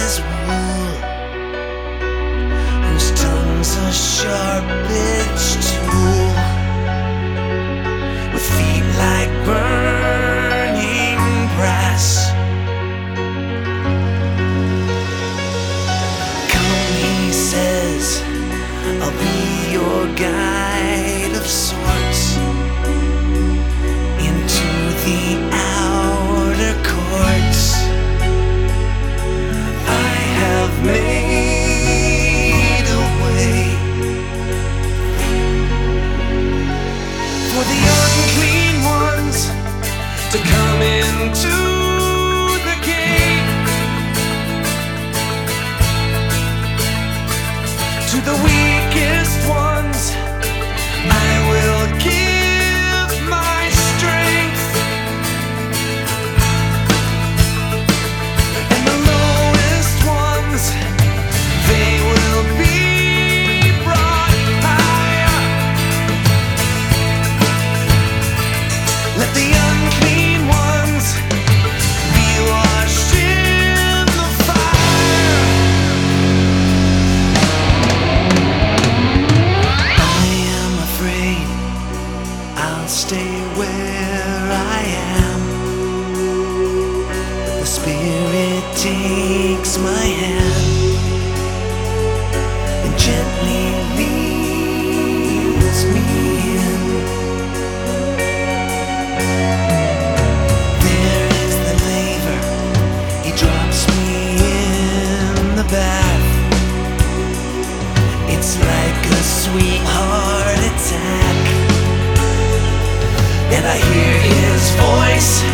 as wool, whose tongue's a sharp-edged tool, with feet like burning brass. Come, he says, I'll be your guide of sorts into the outer courts. I have made a way for the unclean ones to come into the gate, to the weakest ones I will give my strength, and the lowest ones, they will be brought higher. Let the unclean ones be washed in the fire. I am afraid I'll stay where I am, but the Spirit takes my hand and gently leads me in. There is the laver, he drops me in the bath. It's like a sweet heart attack, and I hear his voice